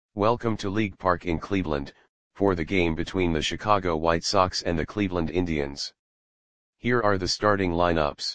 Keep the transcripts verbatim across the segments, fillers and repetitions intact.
Welcome to League Park in Cleveland, for the game between the Chicago White Sox and the Cleveland Indians. Here are the starting lineups.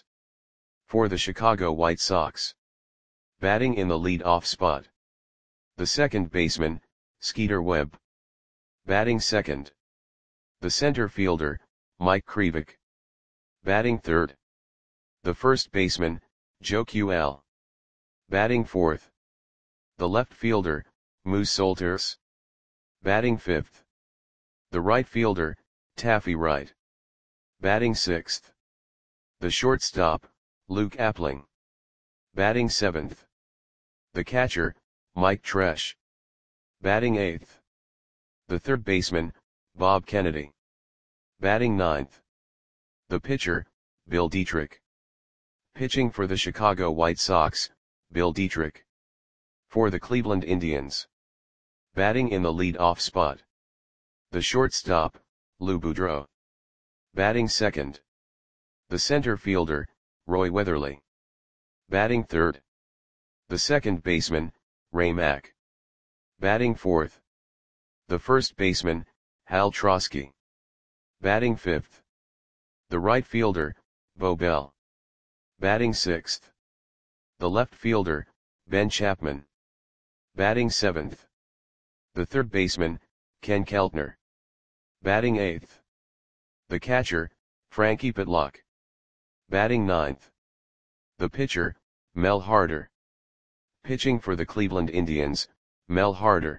For the Chicago White Sox. Batting in the lead-off spot. The second baseman, Skeeter Webb. Batting second. The center fielder, Mike Krivik. Batting third. The first baseman, Joe Q L. Batting fourth. The left fielder, Moose Solters. Batting fifth. The right fielder, Taffy Wright. Batting sixth. The shortstop, Luke Appling. Batting seventh. The catcher, Mike Tresh. Batting eighth. The third baseman, Bob Kennedy. Batting ninth. The pitcher, Bill Dietrich. Pitching for the Chicago White Sox, Bill Dietrich. For the Cleveland Indians. Batting in the lead-off spot. The shortstop, Lou Boudreau. Batting second. The center fielder, Roy Weatherly. Batting third. The second baseman, Ray Mack. Batting fourth. The first baseman, Hal Trosky. Batting fifth. The right fielder, Bo Bell. Batting sixth. The left fielder, Ben Chapman. Batting seventh. The third baseman, Ken Keltner. Batting eighth. The catcher, Frankie Pitlock. Batting ninth. The pitcher, Mel Harder. Pitching for the Cleveland Indians, Mel Harder.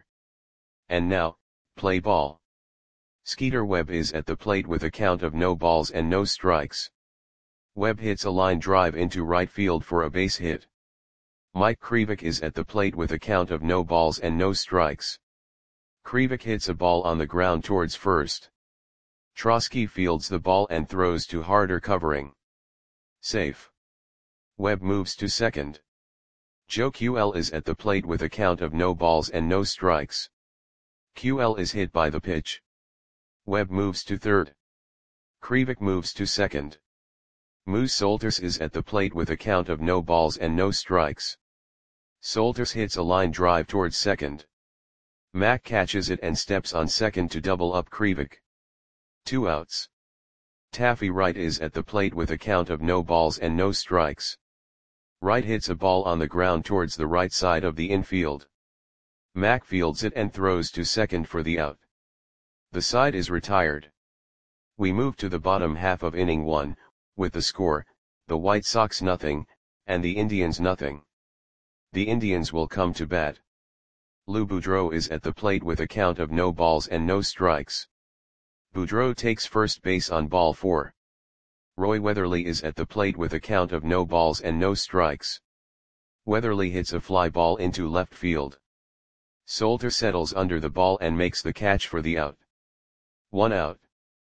And now, play ball. Skeeter Webb is at the plate with a count of no balls and no strikes. Webb hits a line drive into right field for a base hit. Mike Krivik is at the plate with a count of no balls and no strikes. Krivik hits a ball on the ground towards first. Trosky fields the ball and throws to Harder covering. Safe. Webb moves to second. Joe Q L is at the plate with a count of no balls and no strikes. Q L is hit by the pitch. Webb moves to third. Krivik moves to second. Moose Solters is at the plate with a count of no balls and no strikes. Solters hits a line drive towards second. Mack catches it and steps on second to double up Krivik. Two outs. Taffy Wright is at the plate with a count of no balls and no strikes. Wright hits a ball on the ground towards the right side of the infield. Mack fields it and throws to second for the out. The side is retired. We move to the bottom half of inning one, with the score, the White Sox nothing, and the Indians nothing. The Indians will come to bat. Lou Boudreau is at the plate with a count of no balls and no strikes. Boudreau takes first base on ball four. Roy Weatherly is at the plate with a count of no balls and no strikes. Weatherly hits a fly ball into left field. Solter settles under the ball and makes the catch for the out. One out.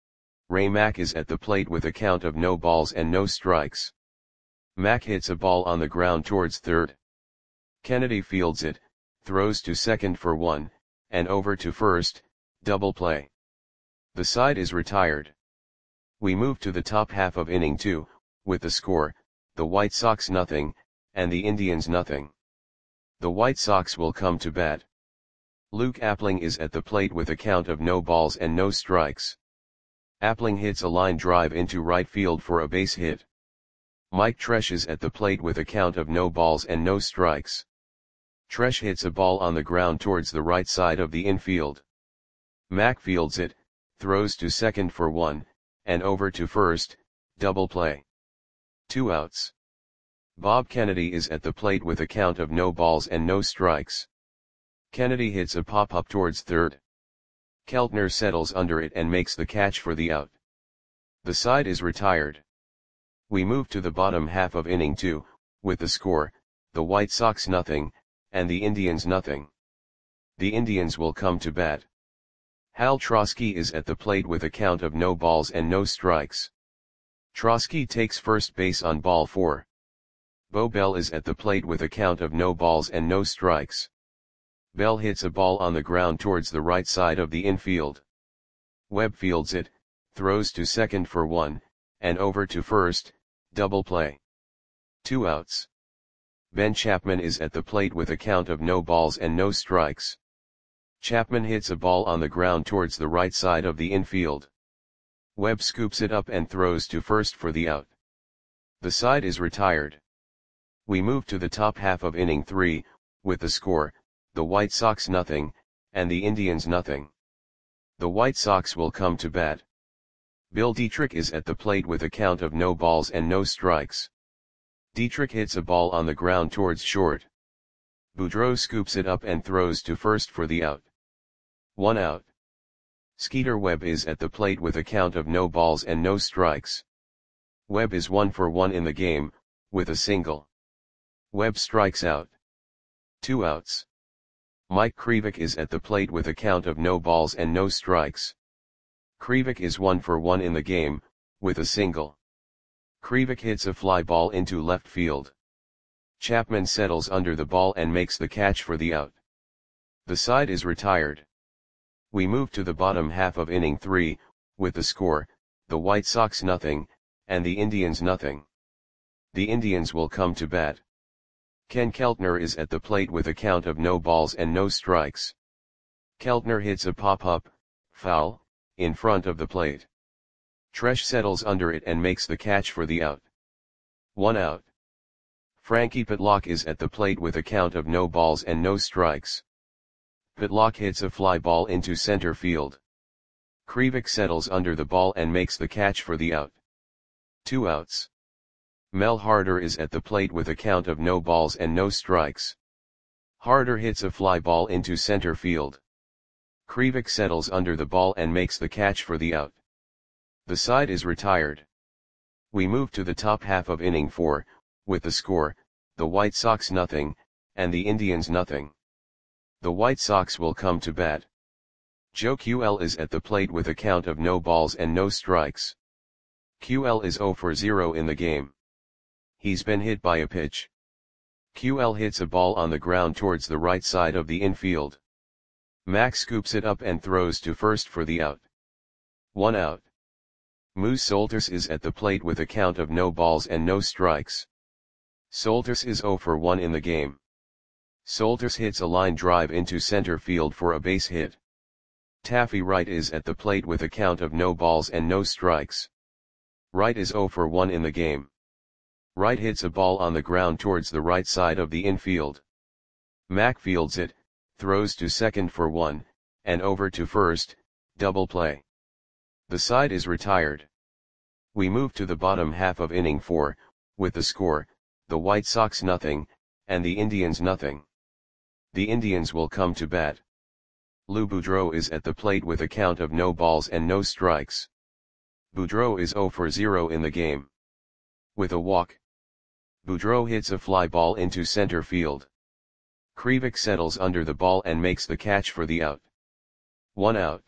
Ray Mack is at the plate with a count of no balls and no strikes. Mack hits a ball on the ground towards third. Kennedy fields it, throws to second for one, and over to first, double play. The side is retired. We move to the top half of inning two, with the score, the White Sox nothing, and the Indians nothing. The White Sox will come to bat. Luke Appling is at the plate with a count of no balls and no strikes. Appling hits a line drive into right field for a base hit. Mike Tresh is at the plate with a count of no balls and no strikes. Tresh hits a ball on the ground towards the right side of the infield. Mack fields it, throws to second for one, and over to first, double play. Two outs. Bob Kennedy is at the plate with a count of no balls and no strikes. Kennedy hits a pop-up towards third. Keltner settles under it and makes the catch for the out. The side is retired. We move to the bottom half of inning two, with the score, the White Sox nothing, and the Indians nothing. The Indians will come to bat. Hal Trosky is at the plate with a count of no balls and no strikes. Trosky takes first base on ball four. Bo Bell is at the plate with a count of no balls and no strikes. Bell hits a ball on the ground towards the right side of the infield. Webb fields it, throws to second for one, and over to first, double play. Two outs. Ben Chapman is at the plate with a count of no balls and no strikes. Chapman hits a ball on the ground towards the right side of the infield. Webb scoops it up and throws to first for the out. The side is retired. We move to the top half of inning three, with the score, the White Sox nothing, and the Indians nothing. The White Sox will come to bat. Bill Dietrich is at the plate with a count of no balls and no strikes. Dietrich hits a ball on the ground towards short. Boudreau scoops it up and throws to first for the out. One out. Skeeter Webb is at the plate with a count of no balls and no strikes. Webb is one for one in the game, with a single. Webb strikes out. Two outs. Mike Krivik is at the plate with a count of no balls and no strikes. Krivik is one for one in the game, with a single. Krivik hits a fly ball into left field. Chapman settles under the ball and makes the catch for the out. The side is retired. We move to the bottom half of inning three, with the score, the White Sox nothing, and the Indians nothing. The Indians will come to bat. Ken Keltner is at the plate with a count of no balls and no strikes. Keltner hits a pop-up, foul, in front of the plate. Tresh settles under it and makes the catch for the out. One out. Frankie Pitlock is at the plate with a count of no balls and no strikes. Pitlock hits a fly ball into center field. Krivik settles under the ball and makes the catch for the out. Two outs. Mel Harder is at the plate with a count of no balls and no strikes. Harder hits a fly ball into center field. Krivik settles under the ball and makes the catch for the out. The side is retired. We move to the top half of inning four, with the score, the White Sox nothing, and the Indians nothing. The White Sox will come to bat. Joe Q L is at the plate with a count of no balls and no strikes. Q L is zero for zero in the game. He's been hit by a pitch. Q L hits a ball on the ground towards the right side of the infield. Max scoops it up and throws to first for the out. One out. Moose Solters is at the plate with a count of no balls and no strikes. Solters is zero for one in the game. Solters hits a line drive into center field for a base hit. Taffy Wright is at the plate with a count of no balls and no strikes. Wright is zero for one in the game. Wright hits a ball on the ground towards the right side of the infield. Mack fields it, throws to second for one, and over to first, double play. The side is retired. We move to the bottom half of inning four, with the score, the White Sox nothing, and the Indians nothing. The Indians will come to bat. Lou Boudreau is at the plate with a count of no balls and no strikes. Boudreau is zero for zero in the game. With a walk. Boudreau hits a fly ball into center field. Krivik settles under the ball and makes the catch for the out. One out.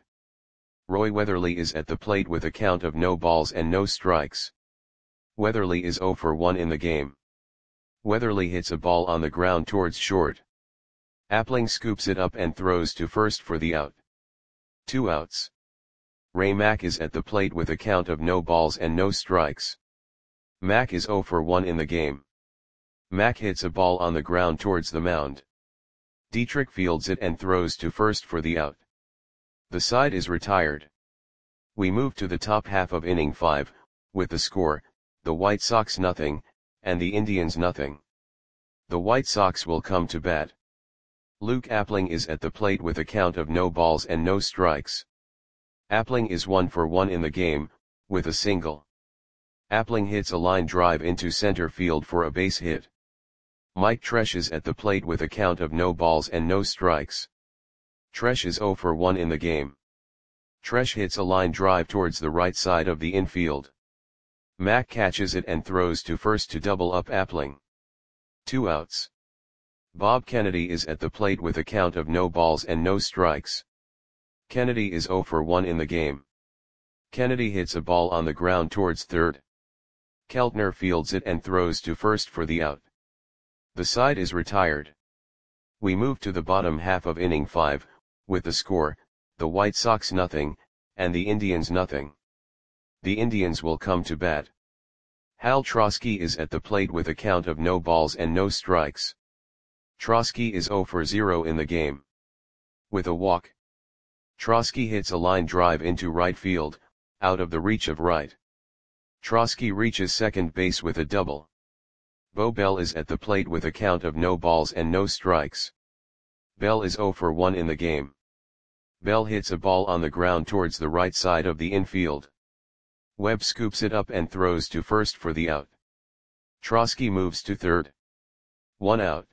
Roy Weatherly is at the plate with a count of no balls and no strikes. Weatherly is zero for one in the game. Weatherly hits a ball on the ground towards short. Appling scoops it up and throws to first for the out. Two outs. Ray Mack is at the plate with a count of no balls and no strikes. Mack is zero for one in the game. Mack hits a ball on the ground towards the mound. Dietrich fields it and throws to first for the out. The side is retired. We move to the top half of inning five, with the score, the White Sox nothing, and the Indians nothing. The White Sox will come to bat. Luke Appling is at the plate with a count of no balls and no strikes. Appling is one for one in the game, with a single. Appling hits a line drive into center field for a base hit. Mike Tresh is at the plate with a count of no balls and no strikes. Tresh is zero for one in the game. Tresh hits a line drive towards the right side of the infield. Mack catches it and throws to first to double up Appling. Two outs. Bob Kennedy is at the plate with a count of no balls and no strikes. Kennedy is zero for one in the game. Kennedy hits a ball on the ground towards third. Keltner fields it and throws to first for the out. The side is retired. We move to the bottom half of inning five, with the score, the White Sox nothing, and the Indians nothing. The Indians will come to bat. Hal Trosky is at the plate with a count of no balls and no strikes. Trosky is zero for zero in the game. With a walk, Trotsky hits a line drive into right field, out of the reach of right. Trotsky reaches second base with a double. Bo Bell is at the plate with a count of no balls and no strikes. Bell is zero for one in the game. Bell hits a ball on the ground towards the right side of the infield. Webb scoops it up and throws to first for the out. Trotsky moves to third. One out.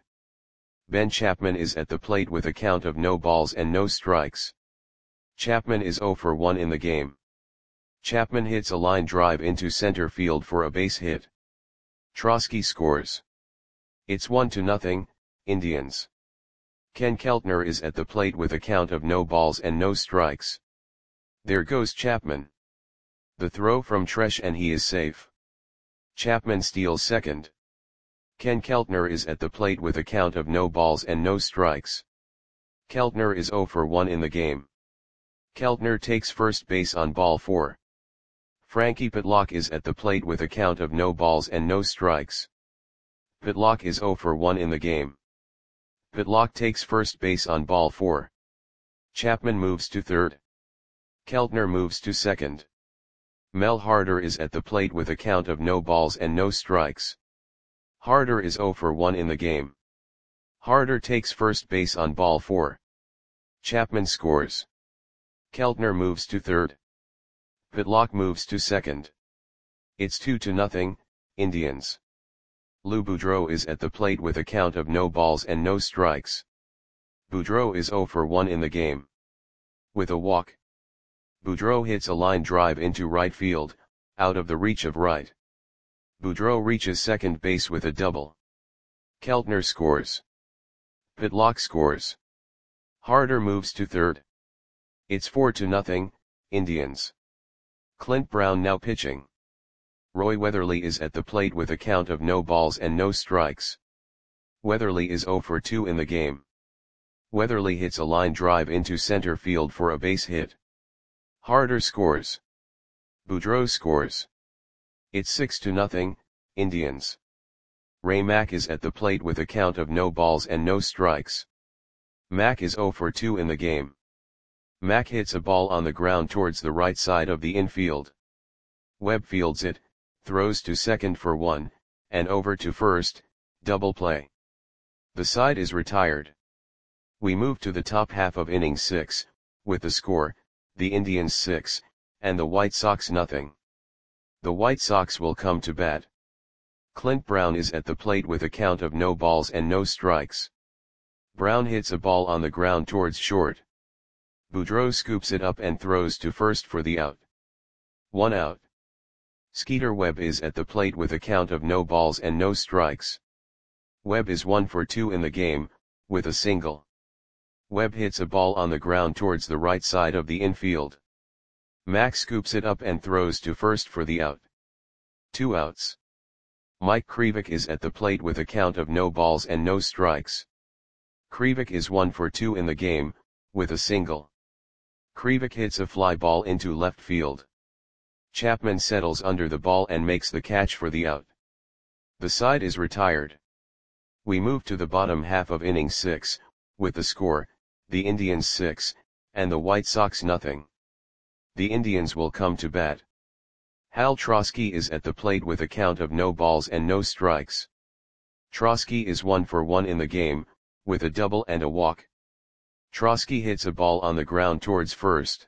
Ben Chapman is at the plate with a count of no balls and no strikes. Chapman is zero for one in the game. Chapman hits a line drive into center field for a base hit. Trotsky scores. It's one to nothing, Indians. Ken Keltner is at the plate with a count of no balls and no strikes. There goes Chapman. The throw from Tresh and he is safe. Chapman steals second. Ken Keltner is at the plate with a count of no balls and no strikes. Keltner is zero for one in the game. Keltner takes first base on ball four. Frankie Pitlock is at the plate with a count of no balls and no strikes. Pitlock is zero for one in the game. Pitlock takes first base on ball four. Chapman moves to third. Keltner moves to second. Mel Harder is at the plate with a count of no balls and no strikes. Harder is zero for one in the game. Harder takes first base on ball four. Chapman scores. Keltner moves to third. Pitlock moves to second. It's two to nothing, Indians. Lou Boudreau is at the plate with a count of no balls and no strikes. Boudreau is zero for one in the game. With a walk, Boudreau hits a line drive into right field, out of the reach of right. Boudreau reaches second base with a double. Keltner scores. Pitlock scores. Harder moves to third. It's four to nothing, Indians. Clint Brown now pitching. Roy Weatherly is at the plate with a count of no balls and no strikes. Weatherly is zero for two in the game. Weatherly hits a line drive into center field for a base hit. Harder scores. Boudreau scores. It's six to nothing, Indians. Ray Mack is at the plate with a count of no balls and no strikes. Mack is zero for two in the game. Mack hits a ball on the ground towards the right side of the infield. Webb fields it, throws to second for one, and over to first, double play. The side is retired. We move to the top half of inning six, with the score, the Indians six, and the White Sox nothing. The White Sox will come to bat. Clint Brown is at the plate with a count of no balls and no strikes. Brown hits a ball on the ground towards short. Boudreau scoops it up and throws to first for the out. One out. Skeeter Webb is at the plate with a count of no balls and no strikes. Webb is one for two in the game, with a single. Webb hits a ball on the ground towards the right side of the infield. Mack scoops it up and throws to first for the out. Two outs. Mike Krivik is at the plate with a count of no balls and no strikes. Krivik is one for two in the game, with a single. Krivik hits a fly ball into left field. Chapman settles under the ball and makes the catch for the out. The side is retired. We move to the bottom half of inning six, with the score, the Indians six, and the White Sox nothing. The Indians will come to bat. Hal Trotsky is at the plate with a count of no balls and no strikes. Trotsky is one for one in the game, with a double and a walk. Trotsky hits a ball on the ground towards first.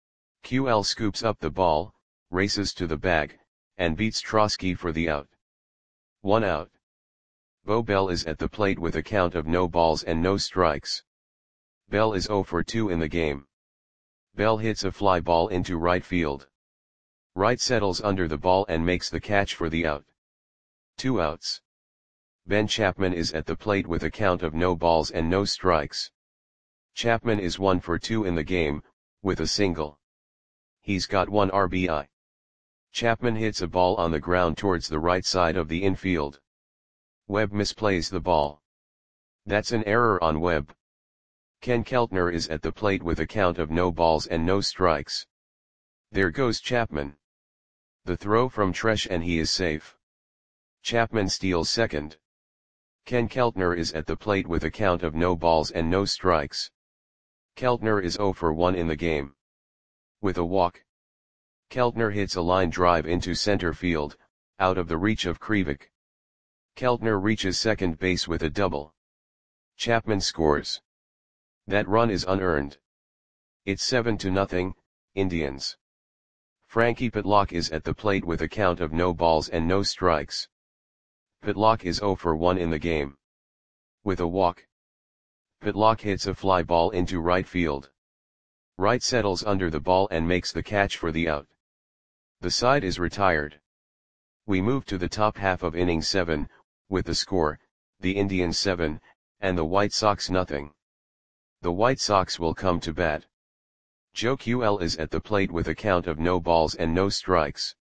Q L scoops up the ball, races to the bag, and beats Trotsky for the out. One out. Bo Bell is at the plate with a count of no balls and no strikes. Bell is zero for two in the game. Bell hits a fly ball into right field. Wright settles under the ball and makes the catch for the out. Two outs. Ben Chapman is at the plate with a count of no balls and no strikes. Chapman is one for two in the game, with a single. He's got one R B I. Chapman hits a ball on the ground towards the right side of the infield. Webb misplays the ball. That's an error on Webb. Ken Keltner is at the plate with a count of no balls and no strikes. There goes Chapman. The throw from Tresh and he is safe. Chapman steals second. Ken Keltner is at the plate with a count of no balls and no strikes. Keltner is zero for one in the game. With a walk. Keltner hits a line drive into center field, out of the reach of Krivik. Keltner reaches second base with a double. Chapman scores. That run is unearned. It's seven to nothing, Indians. Frankie Pitlock is at the plate with a count of no balls and no strikes. Pitlock is zero for one in the game. With a walk. Pitlock hits a fly ball into right field. Wright settles under the ball and makes the catch for the out. The side is retired. We move to the top half of inning seven, with the score, the Indians seven, and the White Sox nothing. The White Sox will come to bat. Joe Q L is at the plate with a count of no balls and no strikes.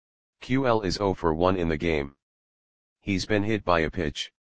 Q L is zero for one in the game. He's been hit by a pitch.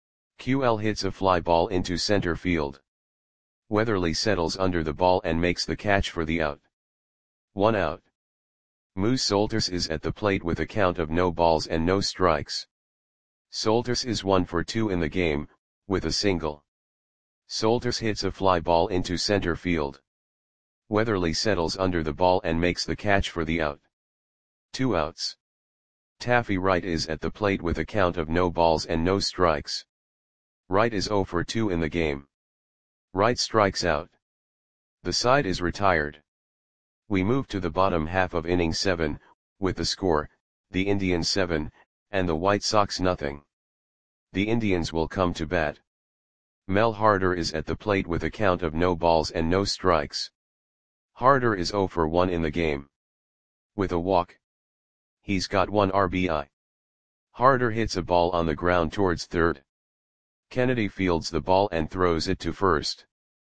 Q L hits a fly ball into center field. Weatherly settles under the ball and makes the catch for the out. One out. Moose Solters is at the plate with a count of no balls and no strikes. Solters is one for two in the game, with a single. Solters hits a fly ball into center field. Weatherly settles under the ball and makes the catch for the out. Two outs. Taffy Wright is at the plate with a count of no balls and no strikes. Wright is zero for two in the game. Wright strikes out. The side is retired. We move to the bottom half of inning seven, with the score, the Indians seven, and the White Sox nothing. The Indians will come to bat. Mel Harder is at the plate with a count of no balls and no strikes. Harder is zero for one in the game. With a walk. He's got one R B I. Harder hits a ball on the ground towards third. Kennedy fields the ball and throws it to first.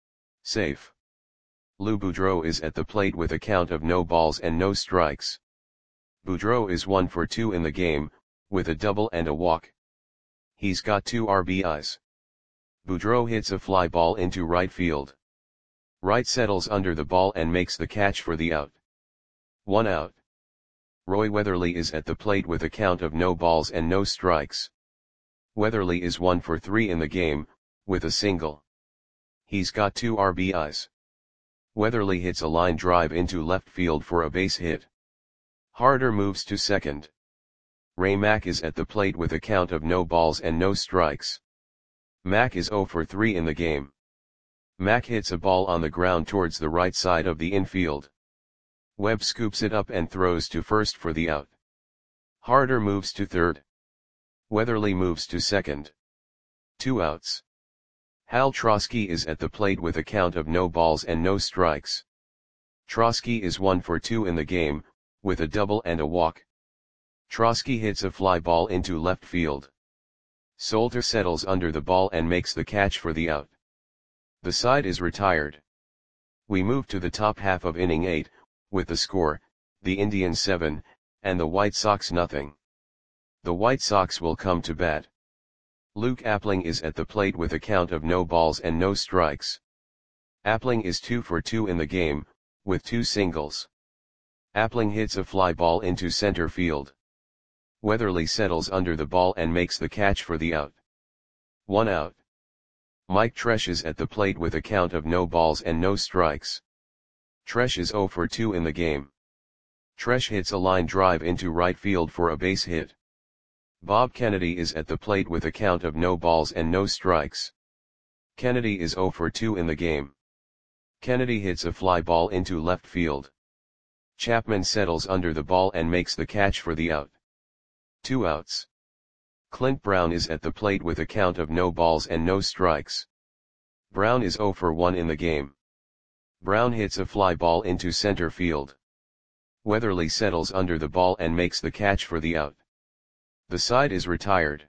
Safe. Lou Boudreau is at the plate with a count of no balls and no strikes. Boudreau is one for two in the game, with a double and a walk. He's got two R B Is. Boudreau hits a fly ball into right field. Wright settles under the ball and makes the catch for the out. One out. Roy Weatherly is at the plate with a count of no balls and no strikes. Weatherly is one for three in the game, with a single. He's got two R B Is. Weatherly hits a line drive into left field for a base hit. Harder moves to second. Ray Mack is at the plate with a count of no balls and no strikes. Mack is zero for three in the game. Mack hits a ball on the ground towards the right side of the infield. Webb scoops it up and throws to first for the out. Harder moves to third. Weatherly moves to second. Two outs. Hal Trosky is at the plate with a count of no balls and no strikes. Trosky is one for two in the game, with a double and a walk. Trosky hits a fly ball into left field. Solter settles under the ball and makes the catch for the out. The side is retired. We move to the top half of inning eight, with the score, the Indians seven, and the White Sox nothing. The White Sox will come to bat. Luke Appling is at the plate with a count of no balls and no strikes. Appling is two for two in the game, with two singles. Appling hits a fly ball into center field. Weatherly settles under the ball and makes the catch for the out. One out. Mike Tresh is at the plate with a count of no balls and no strikes. Tresh is zero for two in the game. Tresh hits a line drive into right field for a base hit. Bob Kennedy is at the plate with a count of no balls and no strikes. Kennedy is zero for two in the game. Kennedy hits a fly ball into left field. Chapman settles under the ball and makes the catch for the out. Two outs. Clint Brown is at the plate with a count of no balls and no strikes. Brown is zero for one in the game. Brown hits a fly ball into center field. Weatherly settles under the ball and makes the catch for the out. The side is retired.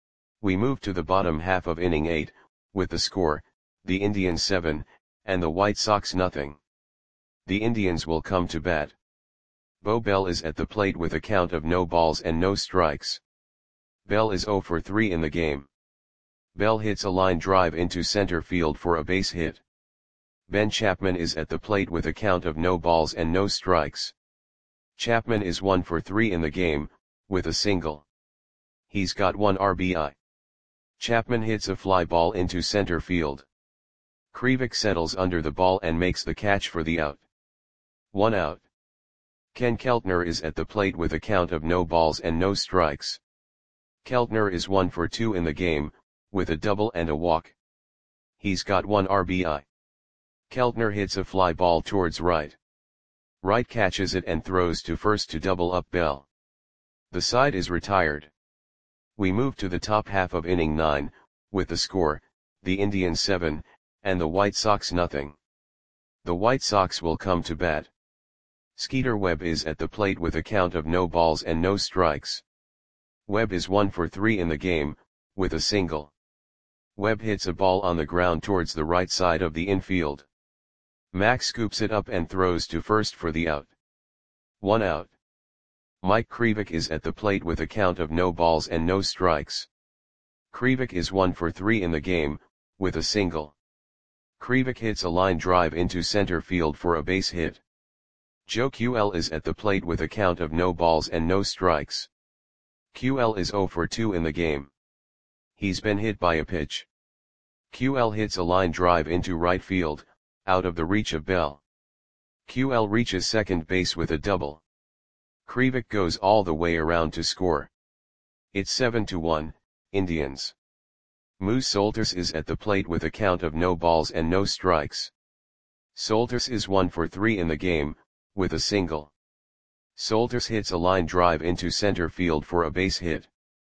We move to the bottom half of inning eight, with the score, the Indians seven, and the White Sox nothing. The Indians will come to bat. Bo Bell is at the plate with a count of no balls and no strikes. Bell is zero for three in the game. Bell hits a line drive into center field for a base hit. Ben Chapman is at the plate with a count of no balls and no strikes. Chapman is one for three in the game, with a single. He's got one R B I. Chapman hits a fly ball into center field. Krivik settles under the ball and makes the catch for the out. One out. Ken Keltner is at the plate with a count of no balls and no strikes. Keltner is one for two in the game, with a double and a walk. He's got one R B I. Keltner hits a fly ball towards right. Right catches it and throws to first to double up Bell. The side is retired. We move to the top half of inning nine, with the score, the Indians seven, and the White Sox nothing. The White Sox will come to bat. Skeeter Webb is at the plate with a count of no balls and no strikes. Webb is one for three in the game, with a single. Webb hits a ball on the ground towards the right side of the infield. Max scoops it up and throws to first for the out. One out. Mike Krivik is at the plate with a count of no balls and no strikes. Krivik is one for three in the game, with a single. Krivik hits a line drive into center field for a base hit. Joe Q L is at the plate with a count of no balls and no strikes. Q L is zero for two in the game. He's been hit by a pitch. Q L hits a line drive into right field, out of the reach of Bell. Q L reaches second base with a double. Krivik goes all the way around to score. It's seven to one, Indians. Moose Solters is at the plate with a count of no balls and no strikes. Solters is one for three in the game, with a single. Solters hits a line drive into center field for a base hit.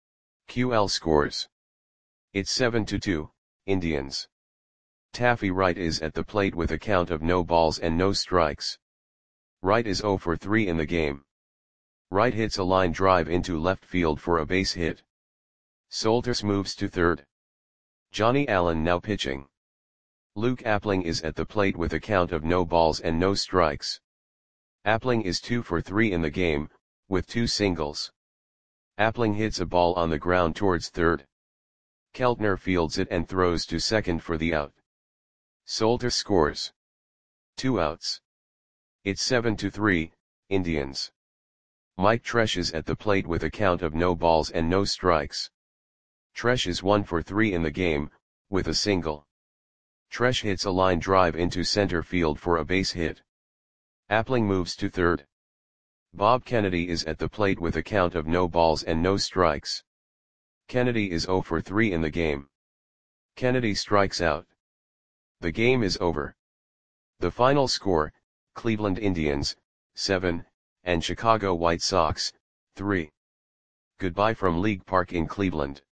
Q L scores. It's seven to two, Indians. Taffy Wright is at the plate with a count of no balls and no strikes. Wright is zero for three in the game. Wright hits a line drive into left field for a base hit. Solters moves to third. Johnny Allen now pitching. Luke Appling is at the plate with a count of no balls and no strikes. Appling is two for three in the game, with two singles. Appling hits a ball on the ground towards third. Keltner fields it and throws to second for the out. Solters scores. Two outs. It's seven to three, Indians. Mike Tresh is at the plate with a count of no balls and no strikes. Tresh is one for three in the game, with a single. Tresh hits a line drive into center field for a base hit. Appling moves to third. Bob Kennedy is at the plate with a count of no balls and no strikes. Kennedy is zero for three in the game. Kennedy strikes out. The game is over. The final score, Cleveland Indians, seven, and Chicago White Sox, three. Goodbye from League Park in Cleveland.